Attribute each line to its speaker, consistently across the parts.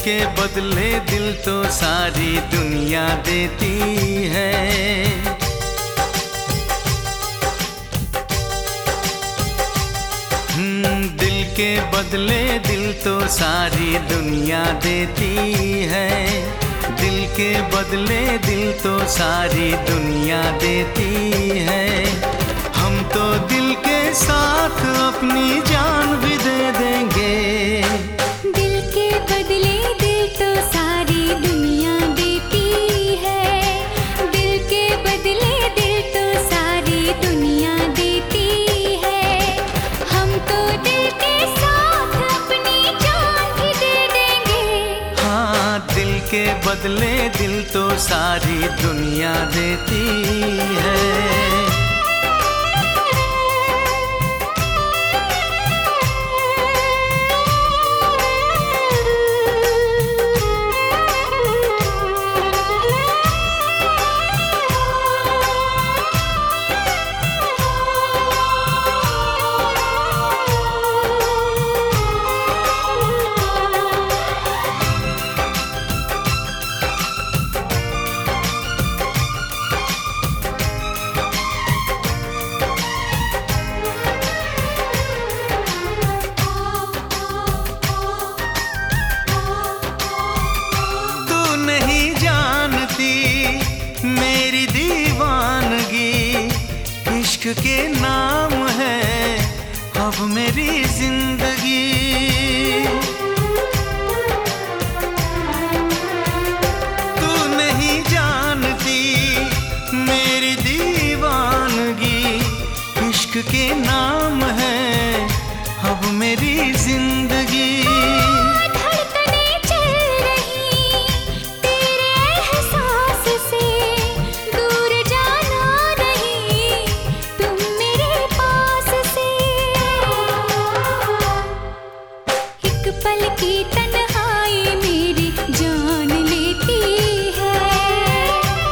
Speaker 1: के बदले दिल तो सारी दुनिया देती है। दिल के बदले दिल तो सारी दुनिया देती है। दिल के बदले दिल तो सारी दुनिया देती है। हम तो दिल के साथ अपनी जान भी दे देंगे।
Speaker 2: दिल के बदले दिल तो सारी दुनिया देती है। दिल के बदले दिल तो सारी दुनिया देती है। हम तो दिल के साथ अपनी जान भी दे देंगे।
Speaker 1: हाँ, दिल के बदले दिल तो सारी दुनिया देती है। मेरी दीवानगी इश्क के नाम है अब मेरी जिंदगी। तू नहीं जानती मेरी दीवानगी इश्क के नाम है अब मेरी जिंदगी।
Speaker 2: पल की तन्हाई मेरी जान लेती है।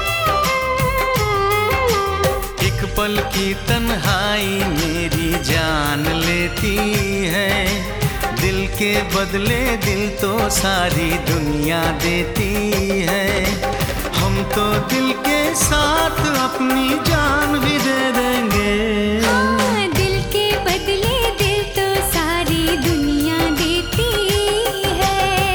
Speaker 1: एक पल की तन्हाई मेरी जान लेती है। दिल के बदले दिल तो सारी दुनिया देती है। हम तो दिल के साथ अपनी जान भी दे देंगे।
Speaker 2: हाँ, दिल के बदले दिल तो सारी दुनिया देती है।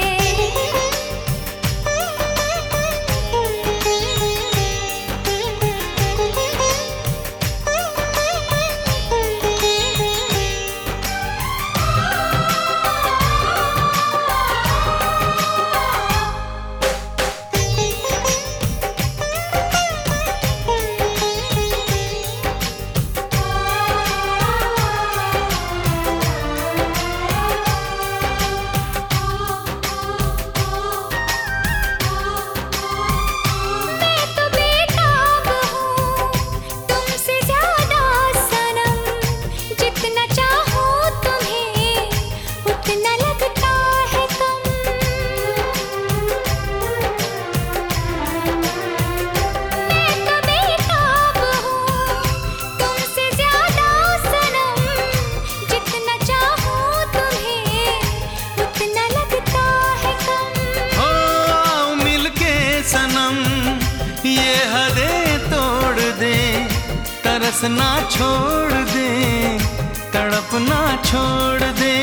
Speaker 1: ये हदें तोड़ दे, तरसना छोड़ दे, तड़पना छोड़ दे।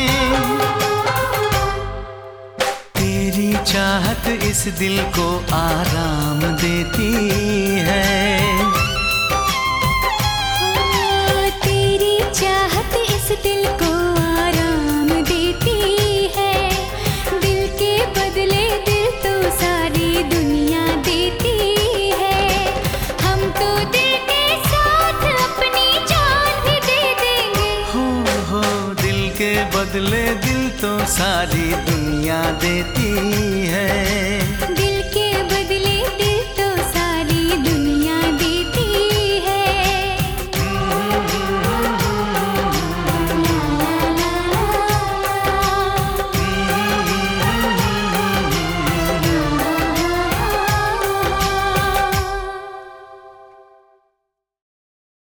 Speaker 1: तेरी चाहत इस दिल को आराम देती है।
Speaker 2: तेरी चाहत इस दिल को आराम देती है। दिल के बदले दिल तो सारी दुनिया देती है। हम तो दिल के साथ अपनी जान भी दे देंगे।
Speaker 1: हो दिल के बदले दिल तो सारी दुनिया देती है।